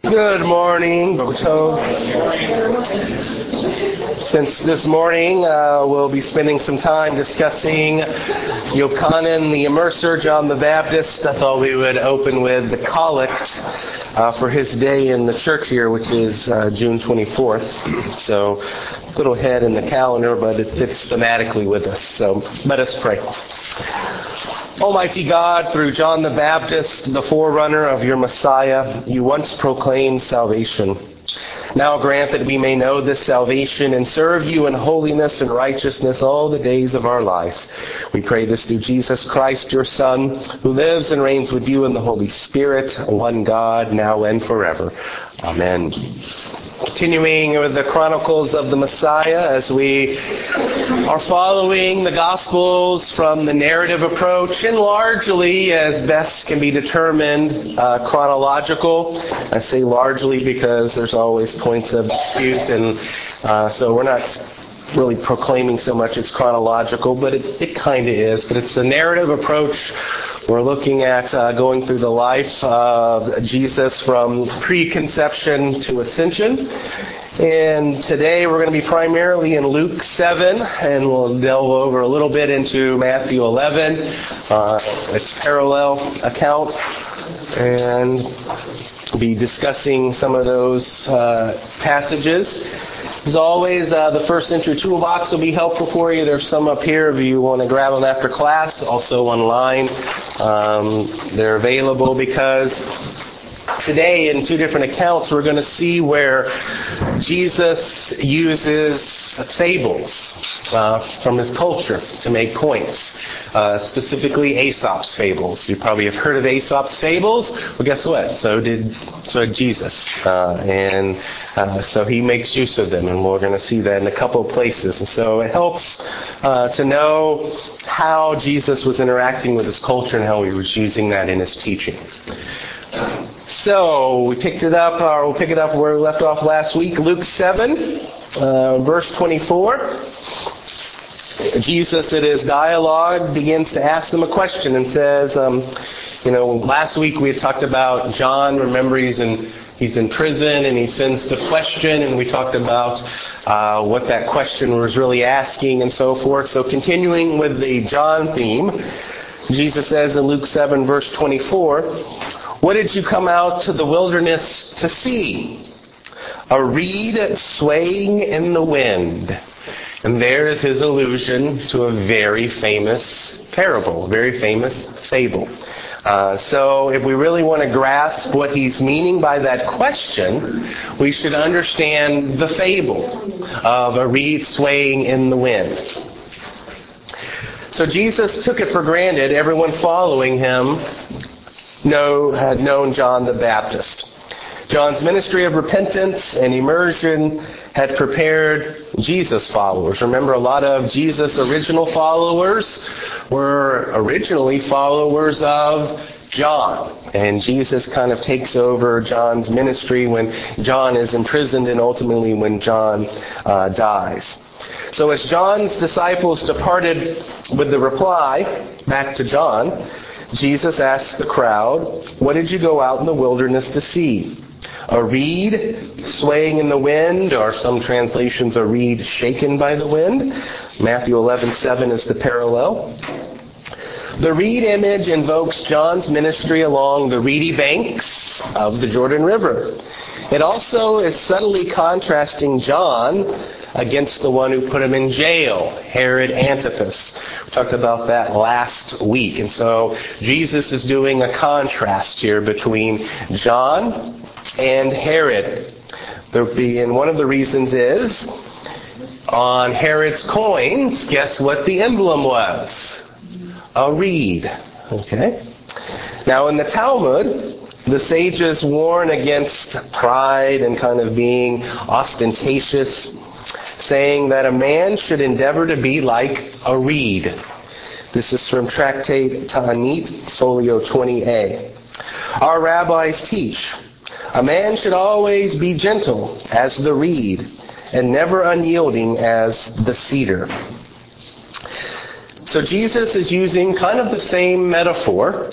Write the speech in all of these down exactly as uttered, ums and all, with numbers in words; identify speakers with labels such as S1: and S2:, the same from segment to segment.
S1: Good morning, Boto. Since this morning uh, we'll be spending some time discussing Yochanan the Immerser, John the Baptist, I thought we would open with the collect uh, for his day in the church here, which is uh, June twenty-fourth. So a little ahead in the calendar, but it fits thematically with us. So let us pray. Almighty God, through John the Baptist, the forerunner of your Messiah, you once proclaimed salvation. Now grant that we may know this salvation and serve you in holiness and righteousness all the days of our lives. We pray this through Jesus Christ, your Son, who lives and reigns with you in the Holy Spirit, one God, now and forever. Amen. Continuing with the Chronicles of the Messiah, as we are following the Gospels from the narrative approach, and largely, as best can be determined, uh, chronological. I say largely because there's always points of dispute, and uh, so we're not really proclaiming so much it's chronological, but it, it kind of is. But it's a narrative approach. We're looking at uh, going through the life of Jesus from preconception to ascension. And today we're going to be primarily in Luke seven, and we'll delve over a little bit into Matthew eleven, uh, its parallel account, and be discussing some of those uh, passages. As always, uh, the First Century Toolbox will be helpful for you. There's some up here if you want to grab them after class, also online. Um, they're available because today in two different accounts we're going to see where Jesus uses fables uh, from his culture to make points. Uh, specifically Aesop's fables. You probably have heard of Aesop's fables. Well, guess what? So did so did Jesus. Uh, and uh, so he makes use of them, and we're going to see that in a couple of places. And so it helps uh, to know how Jesus was interacting with his culture and how he was using that in his teaching. So we picked it up, or we'll pick it up where we left off last week. Luke seven, uh, verse twenty-four. Jesus, in his dialogue, begins to ask them a question and says, um, you know, last week we had talked about John. Remember, he's in he's in prison and he sends the question, and we talked about uh, what that question was really asking and so forth. So continuing with the John theme, Jesus says in Luke seven, verse twenty-four, "What did you come out to the wilderness to see? A reed swaying in the wind." And there is his allusion to a very famous parable, a very famous fable. Uh, so if we really want to grasp what he's meaning by that question, we should understand the fable of a reed swaying in the wind. So Jesus took it for granted everyone following him know, had known John the Baptist. John's ministry of repentance and immersion had prepared Jesus' followers. Remember, a lot of Jesus' original followers were originally followers of John. And Jesus kind of takes over John's ministry when John is imprisoned and ultimately when John uh, dies. So as John's disciples departed with the reply back to John, Jesus asked the crowd, "What did you go out in the wilderness to see? A reed swaying in the wind," or some translations, a reed shaken by the wind. Matthew eleven seven is the parallel. The reed image invokes John's ministry along the reedy banks of the Jordan River. It also is subtly contrasting John against the one who put him in jail, Herod Antipas. We talked about that last week. And so Jesus is doing a contrast here between John and Herod. And one of the reasons is, on Herod's coins, guess what the emblem was? A reed. Okay? Now in the Talmud, the sages warn against pride and kind of being ostentatious, saying that a man should endeavor to be like a reed. This is from Tractate Ta'anit, folio twenty A. Our rabbis teach, a man should always be gentle as the reed and never unyielding as the cedar. So Jesus is using kind of the same metaphor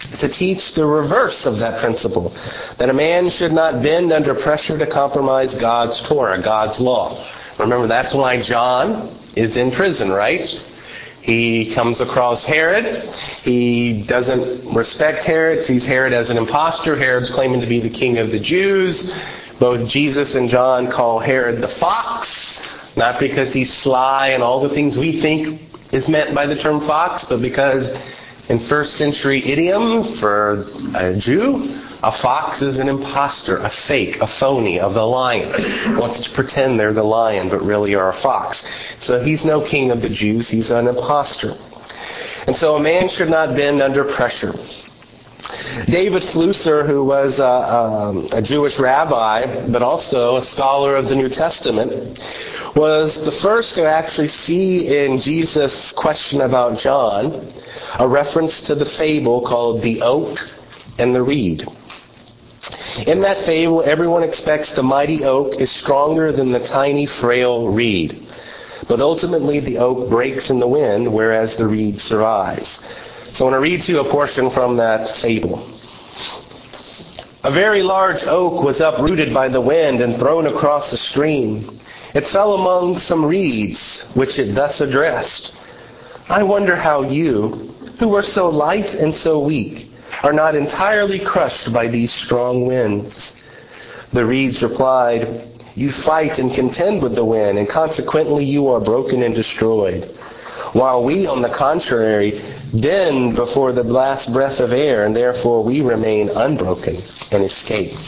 S1: to teach the reverse of that principle, that a man should not bend under pressure to compromise God's Torah, God's law. Remember, that's why John is in prison, right? He comes across Herod. He doesn't respect Herod, sees Herod as an imposter. Herod's claiming to be the king of the Jews. Both Jesus and John call Herod the fox, not because he's sly and all the things we think is meant by the term fox, but because in first century idiom for a Jew, a fox is an imposter, a fake, a phony of the lion. Wants to pretend they're the lion, but really are a fox. So he's no king of the Jews, he's an imposter. And so a man should not bend under pressure. David Flusser, who was a, um, a Jewish rabbi, but also a scholar of the New Testament, was the first to actually see in Jesus' question about John a reference to the fable called the oak and the reed. In that fable, everyone expects the mighty oak is stronger than the tiny, frail reed. But ultimately, the oak breaks in the wind, whereas the reed survives. So I want to read to you a portion from that fable. A very large oak was uprooted by the wind and thrown across a stream. It fell among some reeds, which it thus addressed. I wonder how you, who are so light and so weak, are not entirely crushed by these strong winds. The reeds replied, you fight and contend with the wind, and consequently you are broken and destroyed. While we, on the contrary, bend before the last breath of air, and therefore we remain unbroken and escape.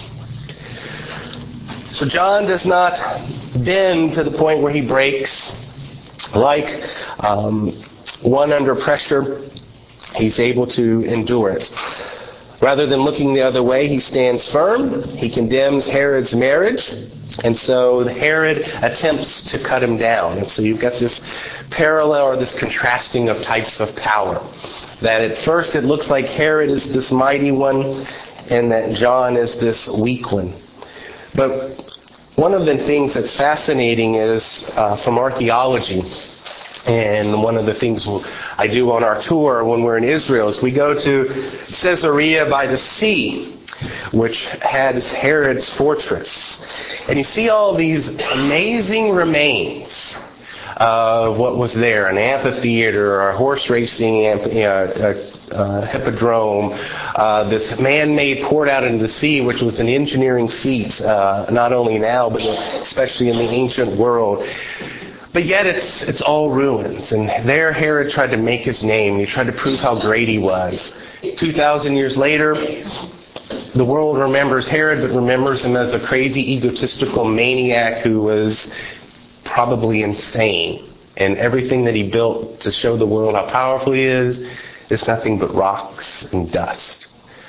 S1: So John does not bend to the point where he breaks. Like um, one under pressure, he's able to endure it. Rather than looking the other way, he stands firm. He condemns Herod's marriage. And so Herod attempts to cut him down. And so you've got this parallel or this contrasting of types of power. That at first it looks like Herod is this mighty one and that John is this weak one. But one of the things that's fascinating is uh, from archaeology. And one of the things I do on our tour when we're in Israel is we go to Caesarea by the sea, which has Herod's fortress. And you see all these amazing remains of what was there, an amphitheater, or a horse racing amp- uh, uh, hippodrome, uh, this man-made port out into the sea, which was an engineering feat, uh, not only now, but especially in the ancient world. But yet it's it's all ruins. And there Herod tried to make his name. He tried to prove how great he was. Two thousand years later, the world remembers Herod, but remembers him as a crazy, egotistical maniac who was probably insane. And everything that he built to show the world how powerful he is, is nothing but rocks and dust.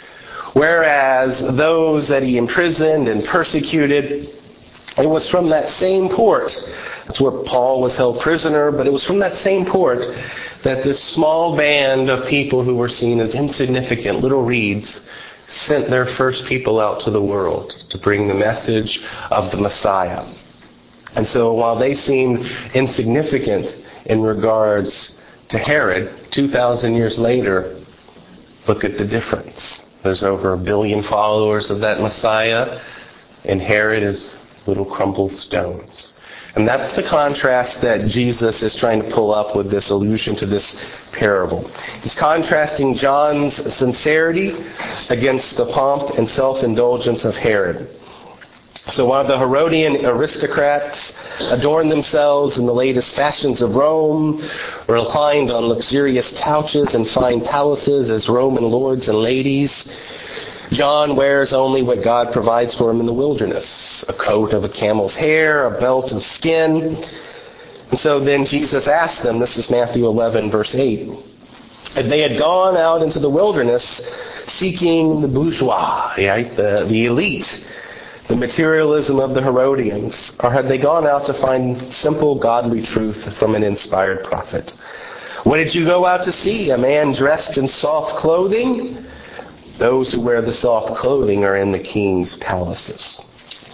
S1: Whereas those that he imprisoned and persecuted, it was from that same port. That's where Paul was held prisoner, but it was from that same port that this small band of people who were seen as insignificant little reeds sent their first people out to the world to bring the message of the Messiah. And so while they seemed insignificant in regards to Herod, two thousand years later, look at the difference. There's over a billion followers of that Messiah, and Herod is little crumbled stones. And that's the contrast that Jesus is trying to pull up with this allusion to this parable. He's contrasting John's sincerity against the pomp and self-indulgence of Herod. So while the Herodian aristocrats adorned themselves in the latest fashions of Rome, reclined on luxurious couches and fine palaces as Roman lords and ladies, John wears only what God provides for him in the wilderness, a coat of a camel's hair, a belt of skin. And so then Jesus asked them, this is Matthew eleven, verse eight, if they had gone out into the wilderness seeking the bourgeois, right, the, the elite, the materialism of the Herodians, or had they gone out to find simple godly truth from an inspired prophet? What did you go out to see? A man dressed in soft clothing? Those who wear the soft clothing are in the king's palaces.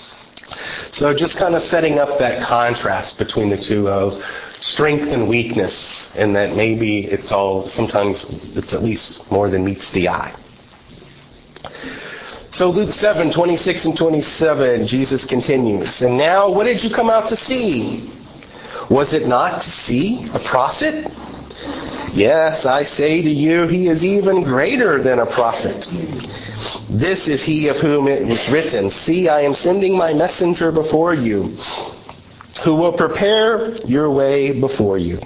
S1: So just kind of setting up that contrast between the two of strength and weakness, and that maybe it's all, sometimes it's at least more than meets the eye. So Luke seven, twenty-six and twenty-seven, Jesus continues. And now, what did you come out to see? Was it not to see a prophet? Yes, I say to you, he is even greater than a prophet. This is he of whom it was written, see, I am sending my messenger before you, who will prepare your way before you.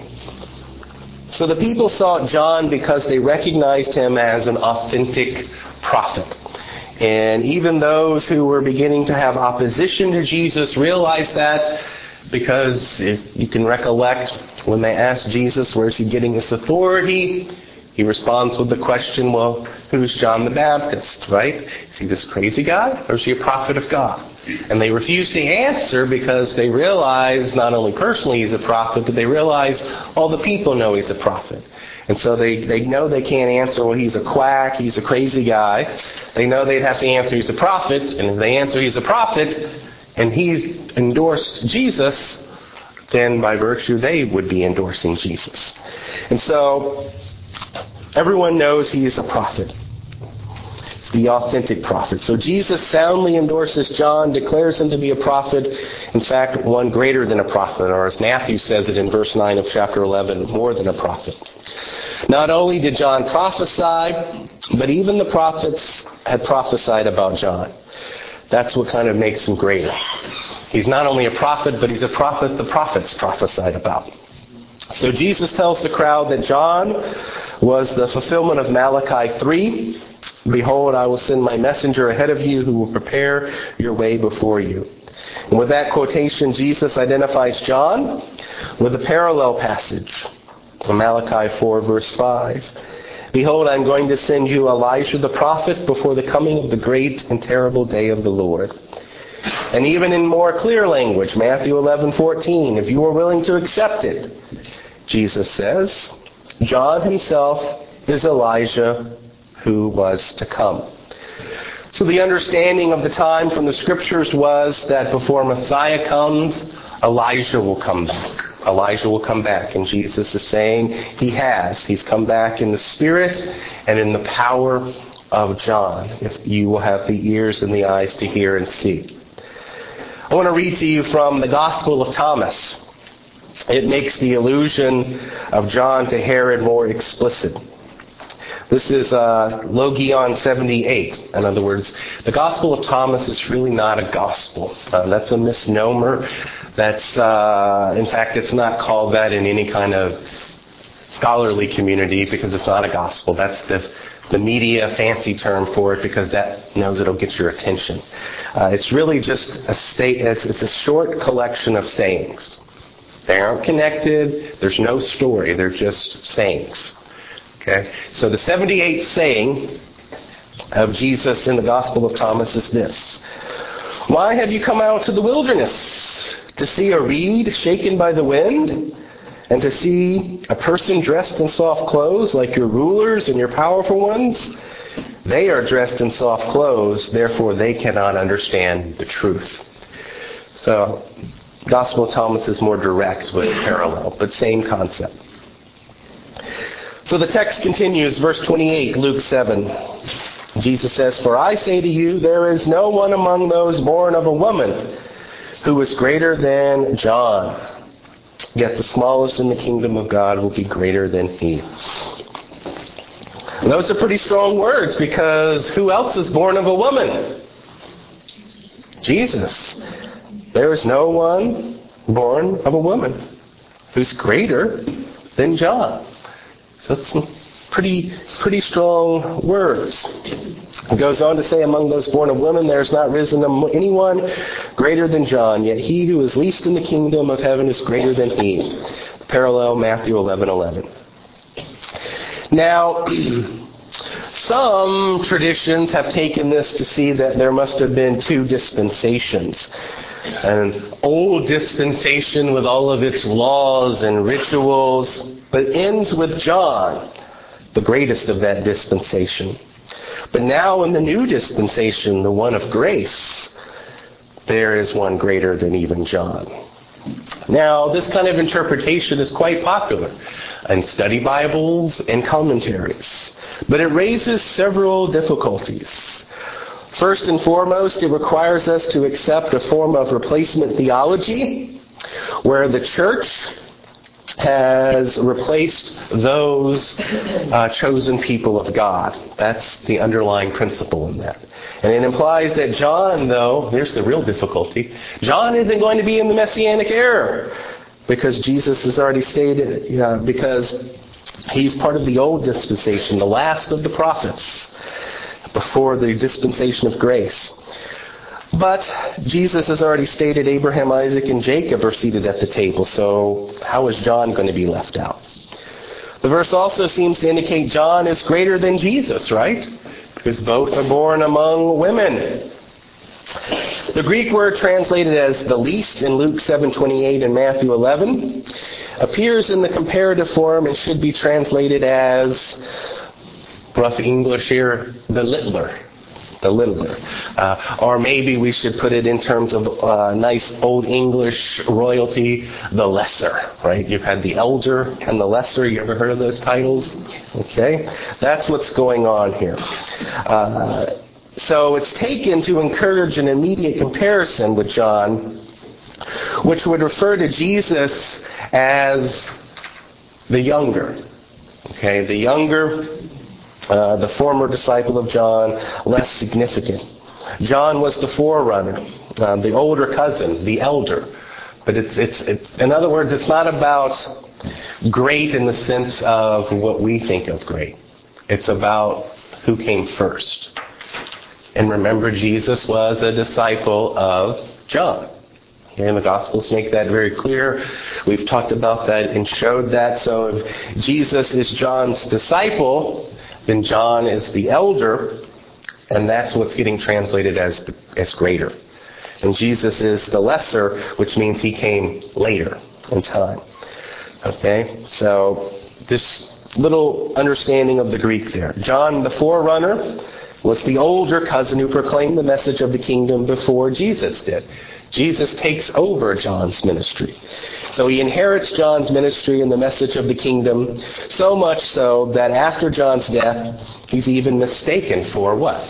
S1: So the people sought John because they recognized him as an authentic prophet. And even those who were beginning to have opposition to Jesus realized that, because if you can recollect, when they asked Jesus, where's he getting his authority? He responds with the question, well, who's John the Baptist, right? Is he this crazy guy, or is he a prophet of God? And they refused to answer because they realize not only personally he's a prophet, but they realize all the people know he's a prophet. And so they, they know they can't answer, well, he's a quack, he's a crazy guy. They know they'd have to answer he's a prophet, and if they answer he's a prophet, and he's endorsed Jesus, then by virtue they would be endorsing Jesus. And so everyone knows he's a prophet. It's the authentic prophet. So Jesus soundly endorses John, declares him to be a prophet, in fact, one greater than a prophet, or as Matthew says it in verse nine of chapter eleven, more than a prophet. Not only did John prophesy, but even the prophets had prophesied about John. That's what kind of makes him greater. He's not only a prophet, but he's a prophet the prophets prophesied about. So Jesus tells the crowd that John was the fulfillment of Malachi three. Behold, I will send my messenger ahead of you who will prepare your way before you. And with that quotation, Jesus identifies John with a parallel passage from Malachi four, verse five. Behold, I am going to send you Elijah the prophet before the coming of the great and terrible day of the Lord. And even in more clear language, Matthew eleven fourteen, if you are willing to accept it, Jesus says, John himself is Elijah who was to come. So the understanding of the time from the scriptures was that before Messiah comes, Elijah will come back. Elijah will come back. And Jesus is saying he has. He's come back in the spirit and in the power of John, if you will have the ears and the eyes to hear and see. I want to read to you from the Gospel of Thomas. It makes the allusion of John to Herod more explicit. This is uh, Logion seventy-eight. In other words, the Gospel of Thomas is really not a gospel. Uh, that's a misnomer. That's, uh, in fact, it's not called that in any kind of scholarly community because it's not a gospel. That's the the media fancy term for it because that knows it'll get your attention. Uh, it's really just a state. It's, it's a short collection of sayings. They aren't connected. There's no story. They're just sayings. Okay. So the seventy-eighth saying of Jesus in the Gospel of Thomas is this: Why have you come out to the wilderness? To see a reed shaken by the wind? And to see a person dressed in soft clothes like your rulers and your powerful ones? They are dressed in soft clothes, therefore they cannot understand the truth. So, Gospel of Thomas is more direct with parallel, but same concept. So the text continues, verse twenty-eight, Luke seven. Jesus says, For I say to you, there is no one among those born of a woman who is greater than John. Yet the smallest in the kingdom of God will be greater than he. And those are pretty strong words because who else is born of a woman? Jesus. There is no one born of a woman who's greater than John. So it's some pretty, pretty strong words. It goes on to say, among those born of women, there is not risen anyone greater than John, yet he who is least in the kingdom of heaven is greater than he. Parallel Matthew eleven eleven. Now, some traditions have taken this to see that there must have been two dispensations. An old dispensation with all of its laws and rituals, but ends with John, the greatest of that dispensation. But now in the new dispensation, the one of grace, there is one greater than even John. Now, this kind of interpretation is quite popular in study Bibles and commentaries. But it raises several difficulties. First and foremost, it requires us to accept a form of replacement theology where the church has replaced those uh, chosen people of God. That's the underlying principle in that. And it implies that John, though, here's the real difficulty, John isn't going to be in the Messianic era because Jesus has already stated, uh, because he's part of the old dispensation, the last of the prophets, before the dispensation of grace. But Jesus has already stated Abraham, Isaac, and Jacob are seated at the table, so how is John going to be left out? The verse also seems to indicate John is greater than Jesus, right? Because both are born among women. The Greek word translated as the least in Luke seven twenty-eight and Matthew eleven appears in the comparative form and should be translated as, rough English here, the littler. The littler. Uh, or maybe we should put it in terms of uh, nice old English royalty, the lesser, right? You've had the elder and the lesser. You ever heard of those titles? Okay. That's what's going on here. Uh, so it's taken to encourage an immediate comparison with John, which would refer to Jesus as the younger. Okay, the younger, uh, the former disciple of John, less significant. John was the forerunner, uh, the older cousin, the elder. But it's, it's, it's, in other words, it's not about great in the sense of what we think of great. It's about who came first. And remember, Jesus was a disciple of John. Here in the Gospels make that very clear. We've talked about that and showed that. So if Jesus is John's disciple, then John is the elder, and that's what's getting translated as the, as greater. And Jesus is the lesser, which means he came later in time. Okay? So this little understanding of the Greek there. John the forerunner was the older cousin who proclaimed the message of the kingdom before Jesus did. Jesus takes over John's ministry. So he inherits John's ministry and the message of the kingdom, so much so that after John's death, he's even mistaken for what?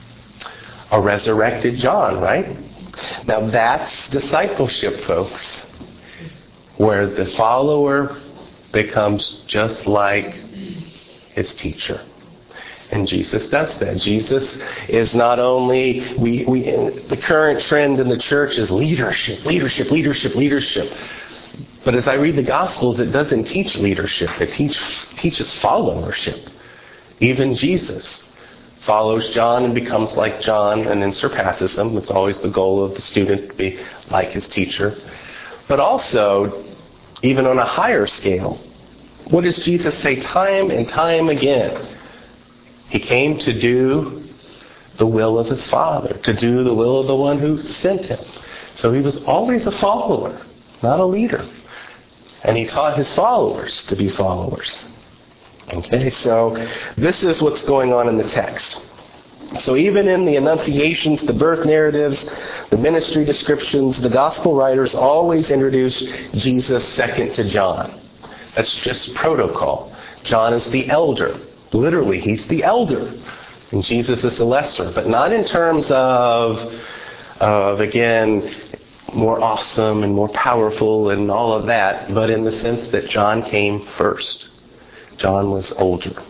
S1: A resurrected John, right? Now that's discipleship, folks, where the follower becomes just like his teacher. And Jesus does that. Jesus is not only, we, we, the current trend in the church is leadership, leadership, leadership, leadership. But as I read the Gospels, it doesn't teach leadership. It teach, teaches followership. Even Jesus follows John and becomes like John and then surpasses him. It's always the goal of the student to be like his teacher. But also, even on a higher scale, what does Jesus say time and time again? He came to do the will of his Father, to do the will of the one who sent him. So he was always a follower, not a leader. And he taught his followers to be followers. Okay, so this is what's going on in the text. So even in the Annunciations, the birth narratives, the ministry descriptions, the gospel writers always introduce Jesus second to John. That's just protocol. John is the elder. Literally, he's the elder. And Jesus is the lesser. But not in terms of, of, again, more awesome and more powerful and all of that, but in the sense that John came first. John was older.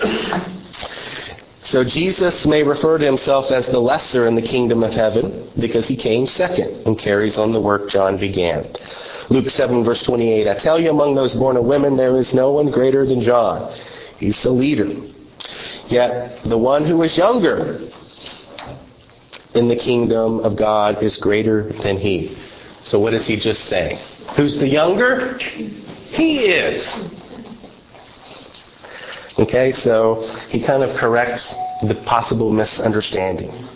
S1: So Jesus may refer to himself as the lesser in the kingdom of heaven because he came second and carries on the work John began. Luke seven, verse twenty-eight, I tell you, among those born of women, there is no one greater than John. He's the leader. Yet the one who is younger in the kingdom of God is greater than he. So what does he just say? Who's the younger? He is. Okay, so he kind of corrects the possible misunderstanding.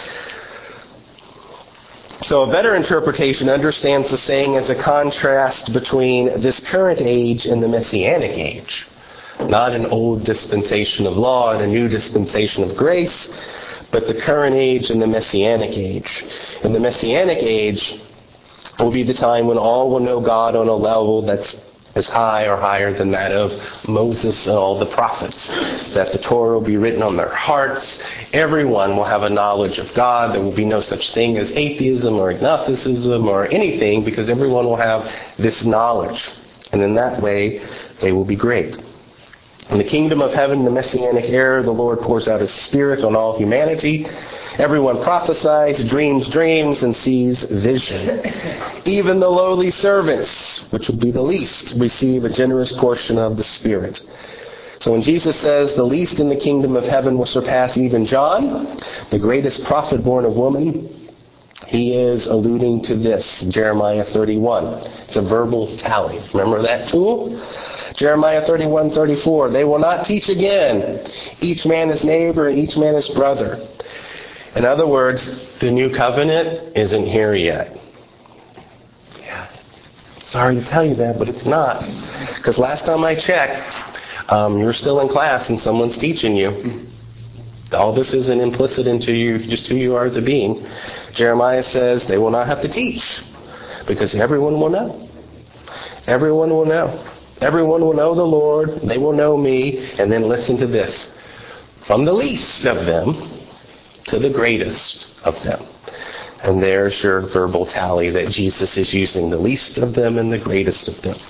S1: So a better interpretation understands the saying as a contrast between this current age and the Messianic age. Not an old dispensation of law and a new dispensation of grace, but the current age and the Messianic age. In the Messianic age will be the time when all will know God on a level that's as high or higher than that of Moses and all the prophets. That the Torah will be written on their hearts. Everyone will have a knowledge of God. There will be no such thing as atheism or agnosticism or anything, because everyone will have this knowledge. And in that way, they will be great. In the kingdom of heaven, the Messianic era, the Lord pours out His Spirit on all humanity. Everyone prophesies, dreams dreams, and sees vision. Even the lowly servants, which will be the least, receive a generous portion of the Spirit. So when Jesus says, the least in the kingdom of heaven will surpass even John, the greatest prophet born of woman, He is alluding to this, Jeremiah thirty-one. It's a verbal tally. Remember that tool? Jeremiah thirty-one thirty-four. They will not teach again. Each man his neighbor and each man his brother. In other words, the new covenant isn't here yet. Yeah. Sorry to tell you that, but it's not. Because last time I checked, um, you're still in class and someone's teaching you. All this isn't implicit into you, just who you are as a being. Jeremiah says they will not have to teach, because everyone will know. Everyone will know. Everyone will know the Lord. They will know me. And then listen to this. From the least of them to the greatest of them. And there's your verbal tally that Jesus is using, the least of them and the greatest of them.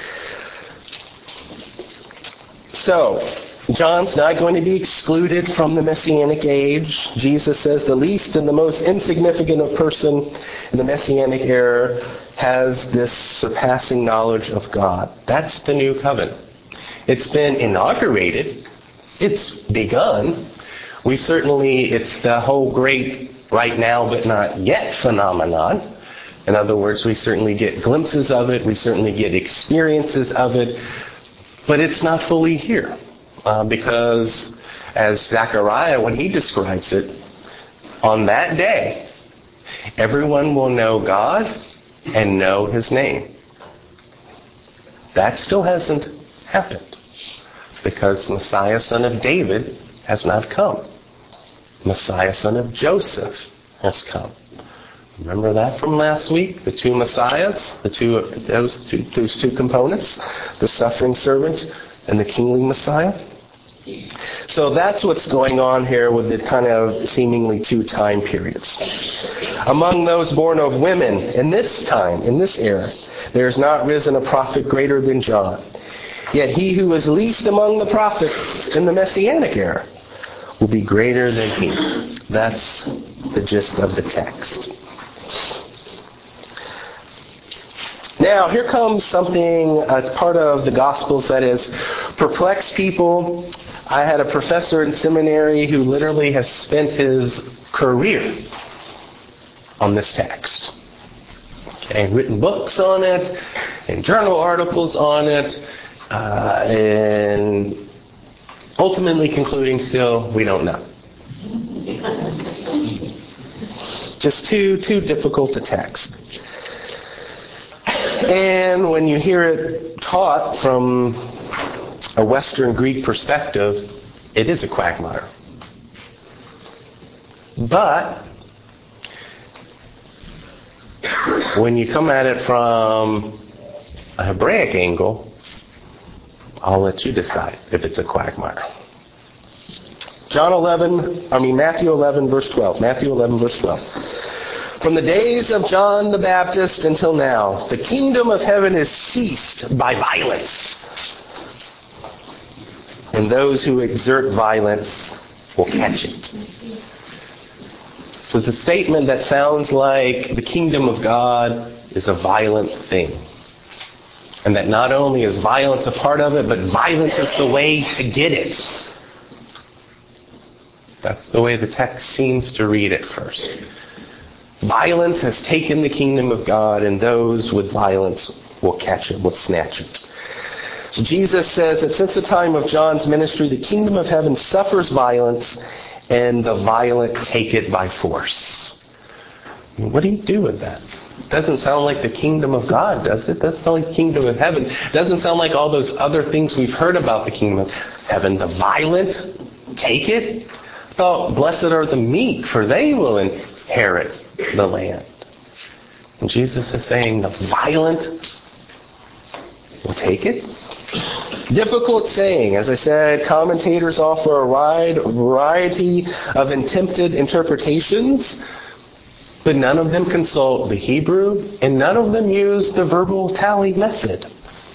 S1: So, John's not going to be excluded from the Messianic age. Jesus says the least and the most insignificant of person in the Messianic era has this surpassing knowledge of God. That's the new covenant. It's been inaugurated. It's begun. We certainly, it's the whole great right now but not yet phenomenon. In other words, we certainly get glimpses of it. We certainly get experiences of it. But it's not fully here. Uh, because as Zechariah, when he describes it, on that day, everyone will know God and know His name. That still hasn't happened, because Messiah, son of David, has not come. Messiah, son of Joseph, has come. Remember that from last week? The two Messiahs, the two those two those two components, the suffering servant and the kingly Messiah. So that's what's going on here with the kind of seemingly two time periods. Among those born of women in this time, in this era, there is not risen a prophet greater than John. Yet he who is least among the prophets in the Messianic era will be greater than he. That's the gist of the text. Now, here comes something, a part of the Gospels that has perplexed people. I had a professor in seminary who literally has spent his career on this text. Okay, written books on it, and journal articles on it, uh, and ultimately concluding still, we don't know. Just too, too difficult to text. And when you hear it taught from a Western Greek perspective, it is a quagmire. But when you come at it from a Hebraic angle, I'll let you decide if it's a quagmire. John eleven, I mean Matthew eleven, verse twelve. Matthew eleven, verse twelve. From the days of John the Baptist until now, the kingdom of heaven is seized by violence. And those who exert violence will catch it. So the statement that sounds like the kingdom of God is a violent thing. And that not only is violence a part of it, but violence is the way to get it. That's the way the text seems to read at first. Violence has taken the kingdom of God, and those with violence will catch it, will snatch it. So Jesus says that since the time of John's ministry, the kingdom of heaven suffers violence, and the violent take it by force. I mean, what do you do with that? It doesn't sound like the kingdom of God, does it? It doesn't sound like the kingdom of heaven. It doesn't sound like all those other things we've heard about the kingdom of heaven. The violent take it? I thought, blessed are the meek, for they will inherit the land. And Jesus is saying the violent will take it? Difficult saying. As I said, commentators offer a wide variety of attempted interpretations, but none of them consult the Hebrew, and none of them use the verbal tally method.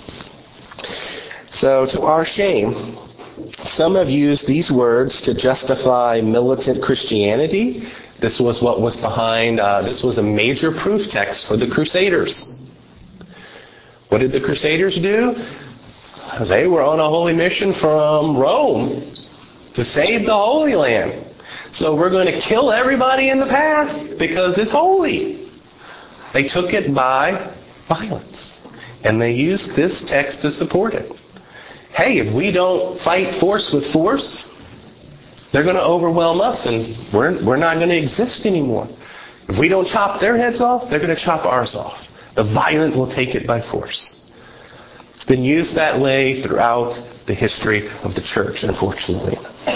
S1: So, to our shame, some have used these words to justify militant Christianity. This was what was behind, uh, this was a major proof text for the Crusaders. What did the Crusaders do? They were on a holy mission from Rome to save the Holy Land. So we're going to kill everybody in the path because it's holy. They took it by violence. And they used this text to support it. Hey, if we don't fight force with force, they're going to overwhelm us and we're, we're not going to exist anymore. If we don't chop their heads off, they're going to chop ours off. The violent will take it by force. It's been used that way throughout the history of the church, unfortunately.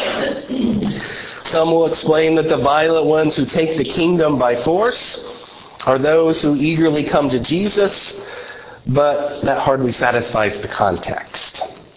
S1: Some will explain that the violent ones who take the kingdom by force are those who eagerly come to Jesus, but that hardly satisfies the context.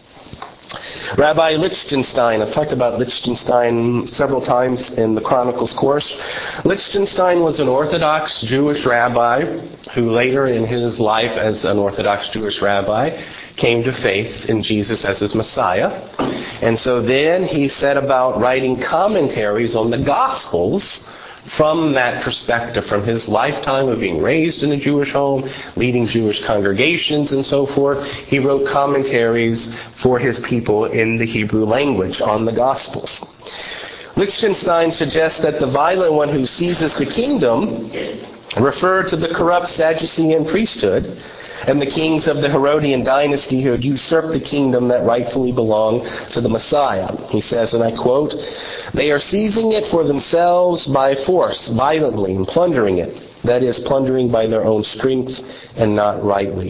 S1: Rabbi Lichtenstein, I've talked about Lichtenstein several times in the Chronicles course. Lichtenstein was an Orthodox Jewish rabbi who later in his life as an Orthodox Jewish rabbi came to faith in Jesus as his Messiah. And so then he set about writing commentaries on the Gospels from that perspective, from his lifetime of being raised in a Jewish home, leading Jewish congregations and so forth. He wrote commentaries for his people in the Hebrew language on the Gospels. Lichtenstein suggests that the violent one who seizes the kingdom referred to the corrupt Sadducean priesthood and the kings of the Herodian dynasty who had usurped the kingdom that rightfully belonged to the Messiah. He says, and I quote, "They are seizing it for themselves by force, violently, and plundering it. That is, plundering by their own strength and not rightly."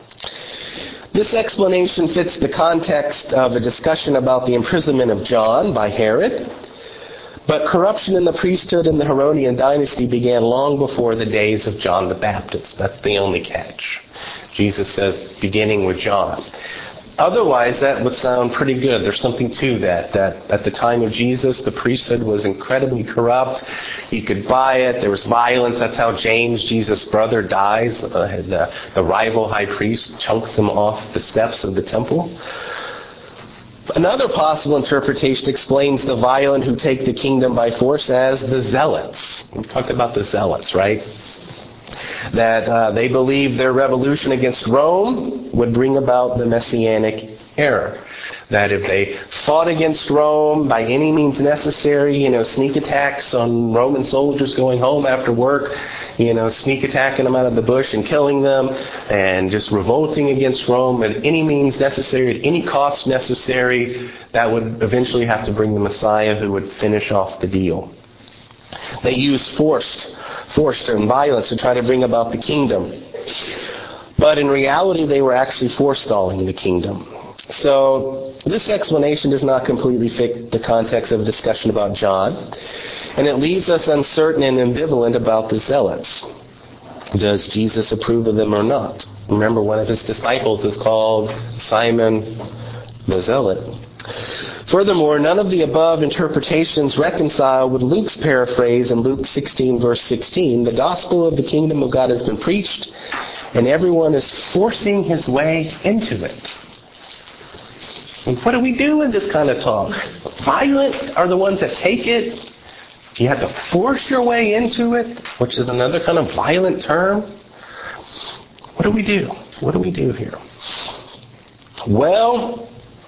S1: This explanation fits the context of a discussion about the imprisonment of John by Herod. But corruption in the priesthood in the Herodian dynasty began long before the days of John the Baptist. That's the only catch. Jesus says, beginning with John. Otherwise, that would sound pretty good. There's something to that, that at the time of Jesus, the priesthood was incredibly corrupt. You could buy it. There was violence. That's how James, Jesus' brother, dies. Uh, the, the rival high priest chunks him off the steps of the temple. Another possible interpretation explains the violent who take the kingdom by force as the zealots. We talked about the zealots, right? That uh, they believed their revolution against Rome would bring about the Messianic era. That if they fought against Rome by any means necessary, you know, sneak attacks on Roman soldiers going home after work, you know, sneak attacking them out of the bush and killing them, and just revolting against Rome at any means necessary, at any cost necessary, that would eventually have to bring the Messiah who would finish off the deal. They used force, force and violence to try to bring about the kingdom. But in reality, they were actually forestalling the kingdom. So this explanation does not completely fit the context of a discussion about John, and it leaves us uncertain and ambivalent about the zealots. Does Jesus approve of them or not? Remember, one of his disciples is called Simon the Zealot. Furthermore, none of the above interpretations reconcile with Luke's paraphrase in Luke sixteen, verse sixteen. The gospel of the kingdom of God has been preached, and everyone is forcing his way into it. And what do we do in this kind of talk? Violent are the ones that take it. You have to force your way into it, which is another kind of violent term. What do we do? What do we do here? Well,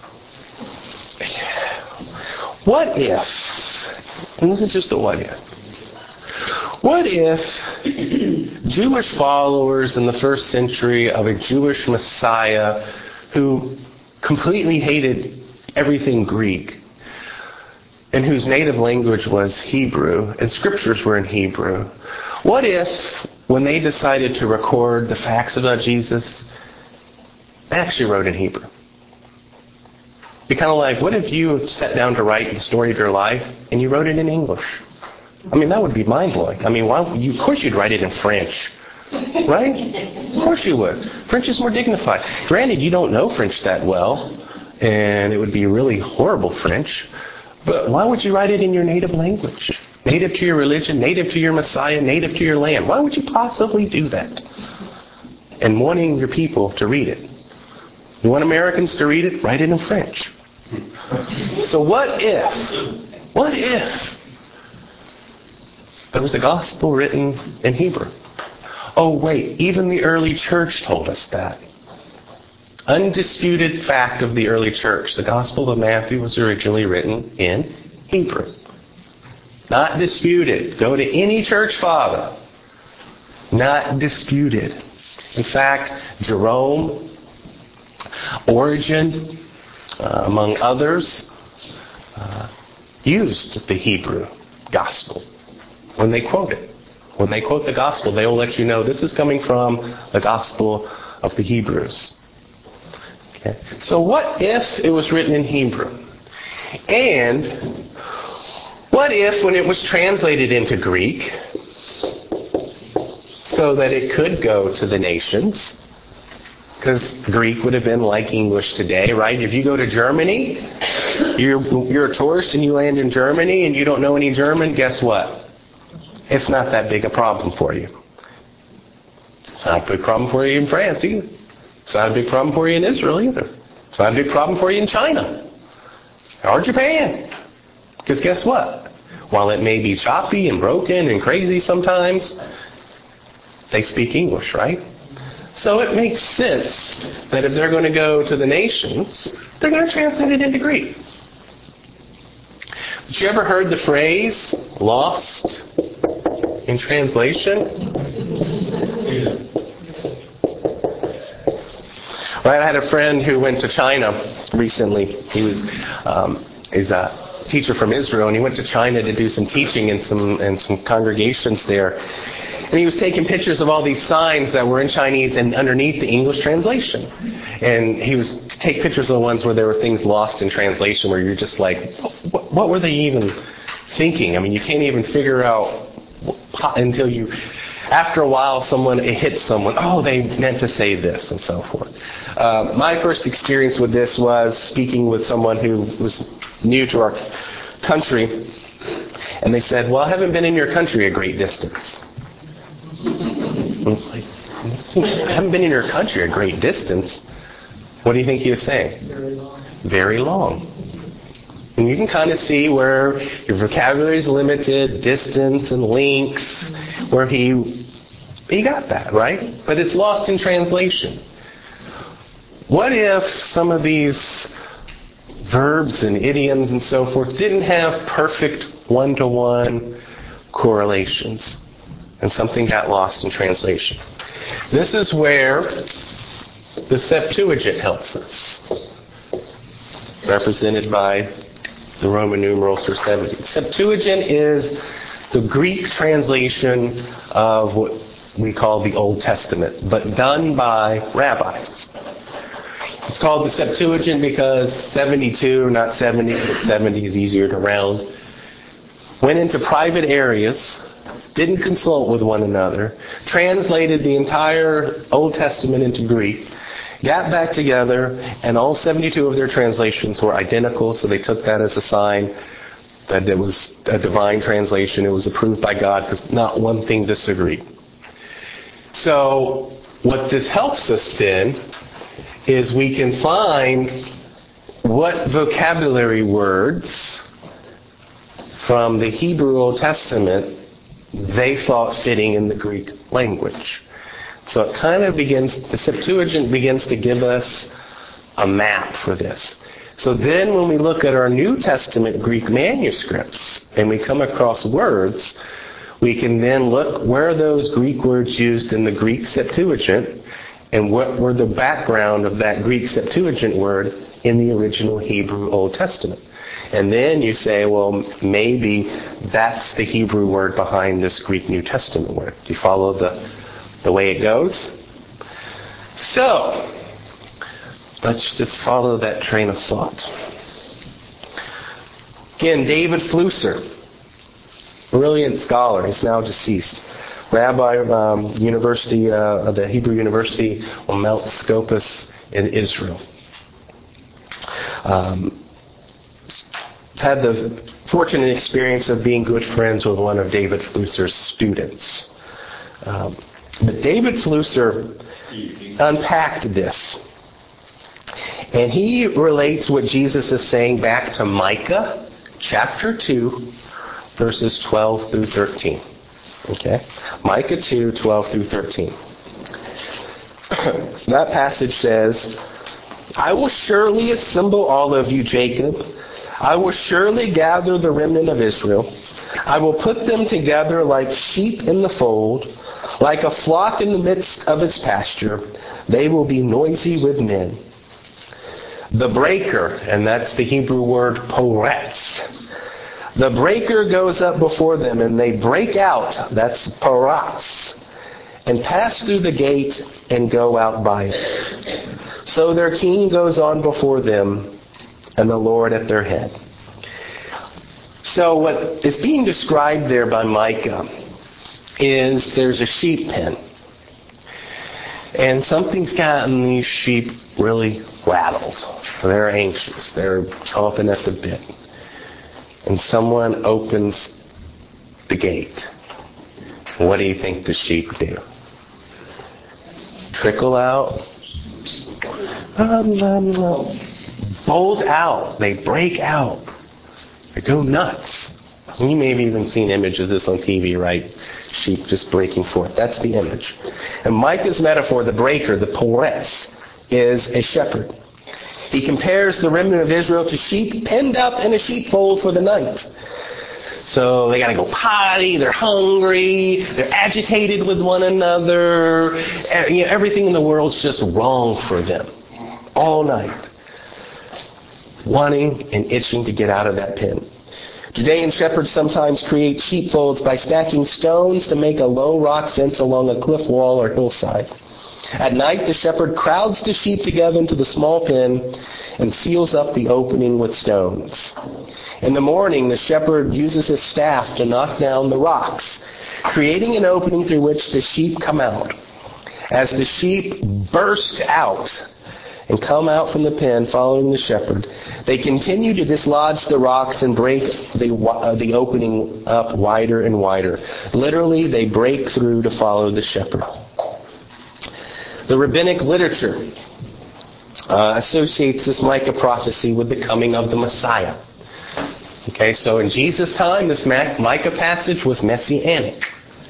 S1: what if, and this is just a what if, what if Jewish followers in the first century of a Jewish Messiah who completely hated everything Greek and whose native language was Hebrew and scriptures were in Hebrew, what if when they decided to record the facts about Jesus, they actually wrote in Hebrew? Be kind of like, what if you sat down to write the story of your life and you wrote it in English? I mean, that would be mind-blowing. I mean, why, you, of course you'd write it in French Right? Of course you would. French is more dignified. Granted, you don't know French that well, and it would be really horrible French, but why would you write it in your native language? Native to your religion, native to your Messiah, native to your land. Why would you possibly do that? And wanting your people to read it. You want Americans to read it? Write it in French. So what if, what if there was a gospel written in Hebrew? Oh wait, even the early church told us that. Undisputed fact of the early church. The Gospel of Matthew was originally written in Hebrew. Not disputed. Go to any church father. Not disputed. In fact, Jerome, Origen, uh, among others, uh, used the Hebrew gospel when they quote it. When they quote the gospel, they will let you know this is coming from the gospel of the Hebrews. Okay. So what if it was written in Hebrew? And what if when it was translated into Greek, so that it could go to the nations, because Greek would have been like English today, right? If you go to Germany, you're, you're a tourist and you land in Germany and you don't know any German, guess what? It's not that big a problem for you. It's not a big problem for you in France either. It's not a big problem for you in Israel either. It's not a big problem for you in China or Japan. Because guess what? While it may be choppy and broken and crazy sometimes, they speak English, right? So it makes sense that if they're going to go to the nations, they're going to translate it into Greek. But you ever heard the phrase, lost in translation? Right, I had a friend who went to China recently. He was um, is a teacher from Israel, and he went to China to do some teaching in some in some congregations there. And he was taking pictures of all these signs that were in Chinese and underneath the English translation. And he was to take pictures of the ones where there were things lost in translation, where you're just like, what, what were they even thinking? I mean, you can't even figure out until you, after a while, someone it hits someone. Oh, they meant to say this, and so forth. Uh, my first experience with this was speaking with someone who was new to our country, and they said, "Well, I haven't been in your country a great distance." I was like, "I haven't been in your country a great distance." What do you think he was saying?
S2: Very long.
S1: Very long. And you can kind of see where your vocabulary is limited, distance and length, where he he got that, right? But it's lost in translation. What if some of these verbs and idioms and so forth didn't have perfect one-to-one correlations, and something got lost in translation? This is where the Septuagint helps us, represented by the Roman numerals for seventy. Septuagint is the Greek translation of what we call the Old Testament, but done by rabbis. It's called the Septuagint because seventy-two, not seventy, but seventy is easier to round, went into private areas, didn't consult with one another, translated the entire Old Testament into Greek, got back together, and all seventy-two of their translations were identical, so they took that as a sign that it was a divine translation. It was approved by God because not one thing disagreed. So what this helps us then is we can find what vocabulary words from the Hebrew Old Testament they thought fitting in the Greek language. So it kind of begins, the Septuagint begins to give us a map for this. So then when we look at our New Testament Greek manuscripts and we come across words, we can then look where are those Greek words used in the Greek Septuagint and what were the background of that Greek Septuagint word in the original Hebrew Old Testament. And then you say, well, maybe that's the Hebrew word behind this Greek New Testament word. Do you follow the the way it goes? So, let's just follow that train of thought. Again, David Flusser, brilliant scholar, he's now deceased, rabbi um, university uh, of the Hebrew University on Mount Scopus in Israel. Um, had the fortunate experience of being good friends with one of David Flusser's students. Um, but David Flusser unpacked this. And he relates what Jesus is saying back to Micah chapter two, verses twelve through thirteen. Okay? Micah two, twelve through thirteen. That passage says, I will surely assemble all of you, Jacob. I will surely gather the remnant of Israel. I will put them together like sheep in the fold, like a flock in the midst of its pasture. They will be noisy with men. The breaker, and that's the Hebrew word poretz. The breaker goes up before them, and they break out, that's paratz, and pass through the gate and go out by it. So their king goes on before them, and the Lord at their head. So what is being described there by Micah is there's a sheep pen. And something's gotten these sheep really rattled. They're anxious. They're chomping at the bit. And someone opens the gate. What do you think the sheep do? Trickle out? Um, um, um, bolt out. They break out. They go nuts. You may have even seen images of this on T V, right? Sheep just breaking forth. That's the image. And Micah's metaphor, the breaker, the poretz, is a shepherd. He compares the remnant of Israel to sheep penned up in a sheepfold for the night. So they got to go potty, they're hungry, they're agitated with one another. You know, everything in the world's just wrong for them. All night. Wanting and itching to get out of that pen. Judean shepherds sometimes create sheepfolds by stacking stones to make a low rock fence along a cliff wall or hillside. At night, the shepherd crowds the sheep together into the small pen and seals up the opening with stones. In the morning, the shepherd uses his staff to knock down the rocks, creating an opening through which the sheep come out. As the sheep burst out and come out from the pen following the shepherd, they continue to dislodge the rocks and break the, uh, the opening up wider and wider. Literally, they break through to follow the shepherd. The rabbinic literature uh, associates this Micah prophecy with the coming of the Messiah. Okay, so in Jesus' time, this Micah passage was messianic.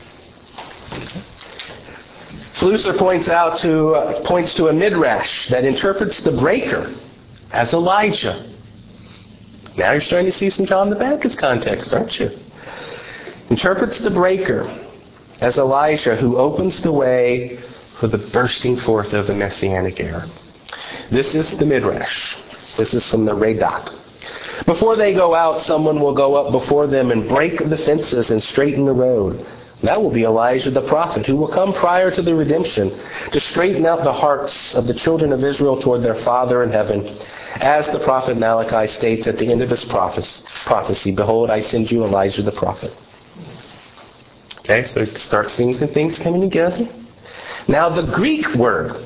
S1: Flusser points out to uh, points to a midrash that interprets the breaker as Elijah. Now you're starting to see some John the Baptist context, aren't you? Interprets the breaker as Elijah, who opens the way for the bursting forth of the Messianic era. This is the midrash. This is from the Radak. Before they go out, someone will go up before them and break the fences and straighten the road. That will be Elijah the prophet, who will come prior to the redemption to straighten out the hearts of the children of Israel toward their Father in heaven. As the prophet Malachi states at the end of his prophecy, behold, I send you Elijah the prophet. Okay, so it starts seeing some things coming together. Now the Greek word,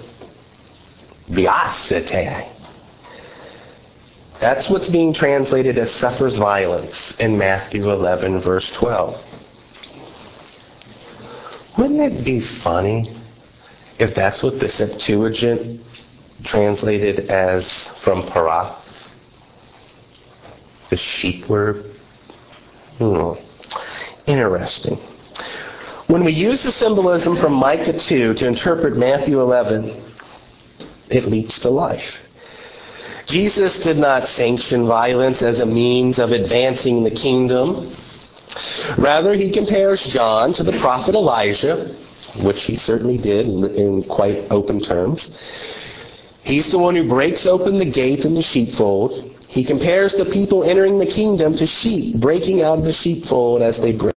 S1: biasete, that's what's being translated as suffers violence in Matthew eleven, verse twelve. Wouldn't it be funny if that's what the Septuagint translated as from parath? The sheep word. Hmm. Interesting. When we use the symbolism from Micah two to interpret Matthew eleven, it leaps to life. Jesus did not sanction violence as a means of advancing the kingdom. Rather, he compares John to the prophet Elijah, which he certainly did in quite open terms. He's the one who breaks open the gate in the sheepfold. He compares the people entering the kingdom to sheep breaking out of the sheepfold as they break.